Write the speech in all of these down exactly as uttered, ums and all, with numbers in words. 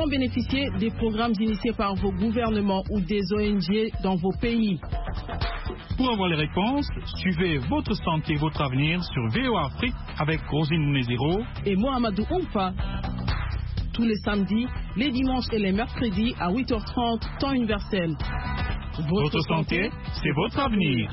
Comment bénéficier des programmes initiés par vos gouvernements ou des O N G dans vos pays? Pour avoir les réponses, suivez Votre santé, votre avenir sur V O A Afrique avec Rosine Méziro et Mohamedou Oumfa. Tous les samedis, les dimanches et les mercredis à huit heures trente, temps universel. Votre, votre santé, c'est votre avenir.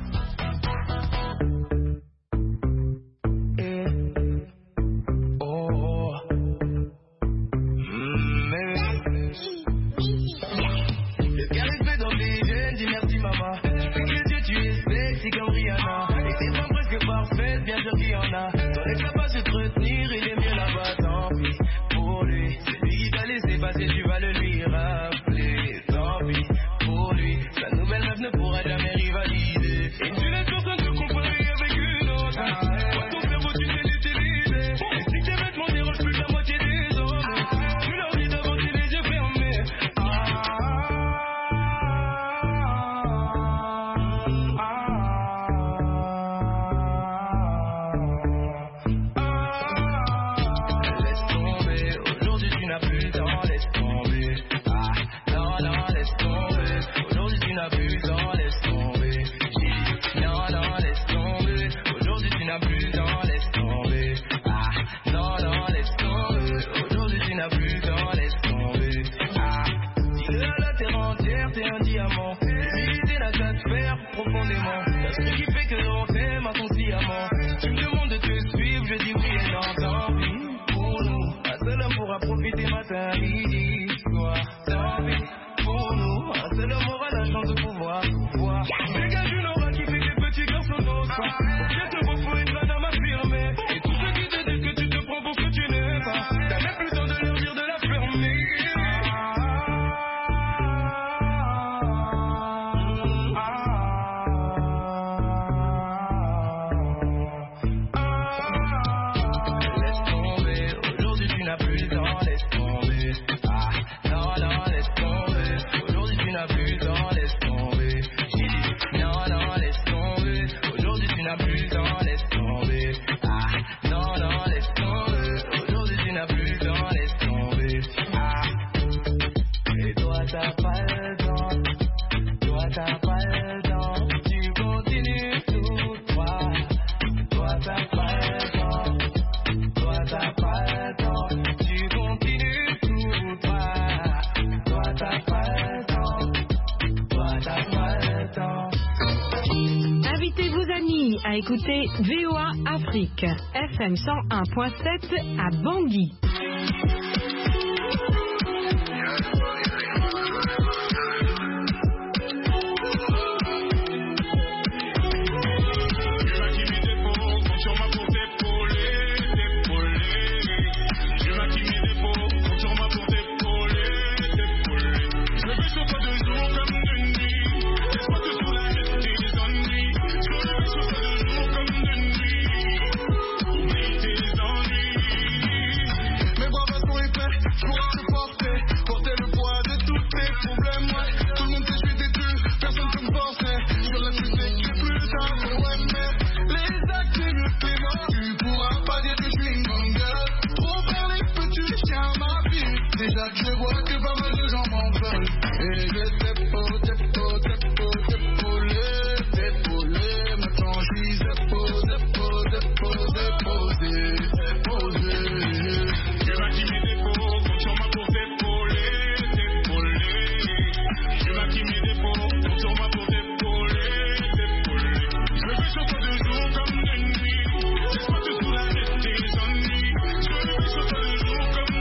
Écoutez V O A Afrique, F M cent un point sept à Bangui.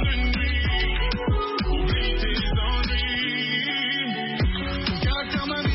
Caractère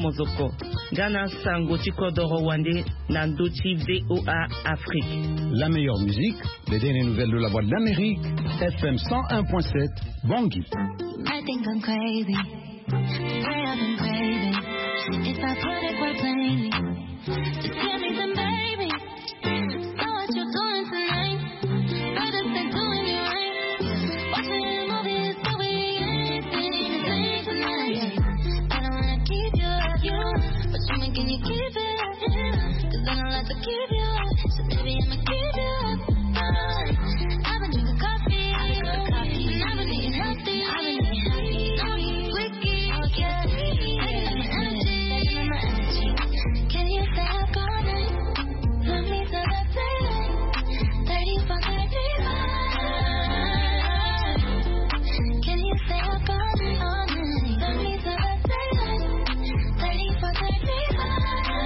Mozoko. Ghana Sango Chikodoro Wande Nandochi V O A Afrique. La meilleure musique, les dernières nouvelles de la Voix de l'Amérique, F M cent un point sept, Bangui. I think I'm crazy, way I've been craving. If I put it quite plainly, just give me some baby. So what you doing tonight? Better stay doing you right. Watching movies, so we ain't seen the same tonight. I don't wanna keep you up, you, but you making you keep it up, yeah. Cause I don't like to keep you up, so baby I'ma keep you up. I've been drinking coffee, and I've been eating healthy. I've been eating healthy, wiki, yeah. Taking my energy, taking my energy. Can you stay up all night? Love me till the daylight. thirty-four, thirty-five. Can you stay up all night, all night? Love me till the daylight. thirty-four, thirty-five.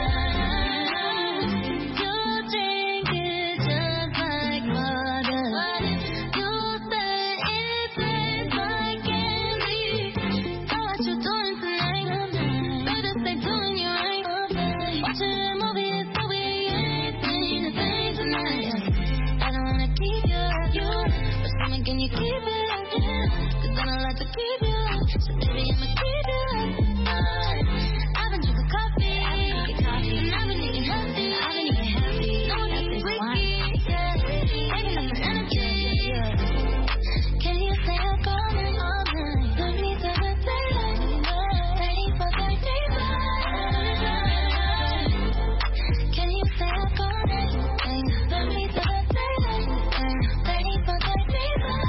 You drink it just like water. You say it tastes like candy. So what you doing tonight? Better stay doing you right. Watching movies, so we ain't seen the same tonight. I don't wanna keep you up, you, but still making you keep it up, yeah. Cause I don't like to keep you up, so baby I'ma keep you up. I've been drinking coffee, and I've been eating healthy. I've been eating healthy, nothing wiki, yeah. Taking up my energy, yeah. Can you stay up all night, all night? Love me till the daylight, thirty-four, thirty-five. Can you stay up all night? Love me till the daylight, thirty-four, thirty-five.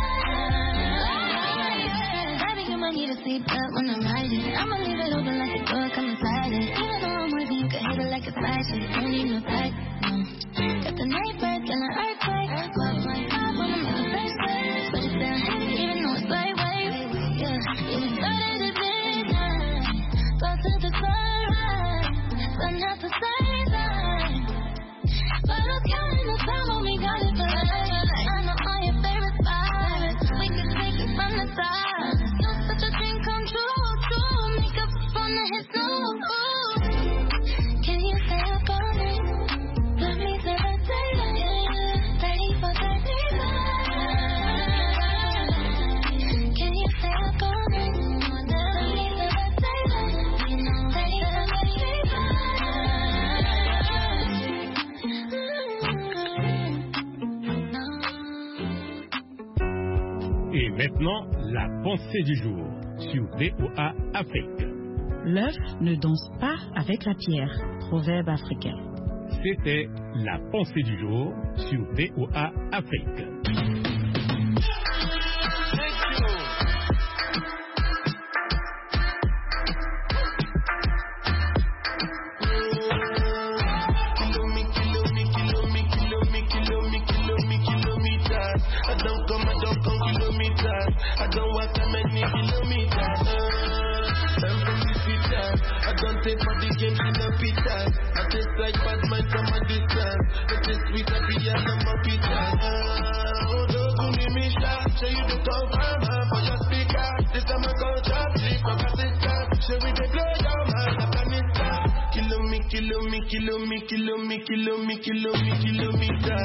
Baby, you might need to sleep up when I'm riding. I'ma leave it open like a door, come inside it. Even though I'm with you, you can hit it like a side chick. Don't need no type, no. Got the night bird, and an earthquake. twelve point five when I'm in the first place. But it's still heavy, even though it's lightweight. Yeah, yeah, we started at midnight. Go to the sunrise, but not the same time. But I'm counting the time when we got it for life. I know all your favorite spots. We can take it from the side. You're such a dream come true, true. Makeup on the hits, no. Can you stay up all night? Love me till the daylight, thirty-four, thirty-five. Can you stay up all night? Love me till the daylight, thirty-four, thirty-five. Et maintenant, la pensée du jour sur V O A Afrique. L'œuf ne danse pas avec la pierre. Proverbe africain. C'était la pensée du jour sur V O A Afrique. I don't come, I don't come kilometers. I don't walk that many kilometers. Uh, I'm from the city. I don't take for the game in the pictures. I taste like bad mind from a distance. But this sweet happy and I'm a picture. Uh, oh, don't go near me, shot. Show you the confirm for your speaker. This time I call job, sleep for my sister. Show me the blow your man, Afghanistan. Kilo me, kilo me, kilo me, kilo me, kilo me, kilo me, kilometers.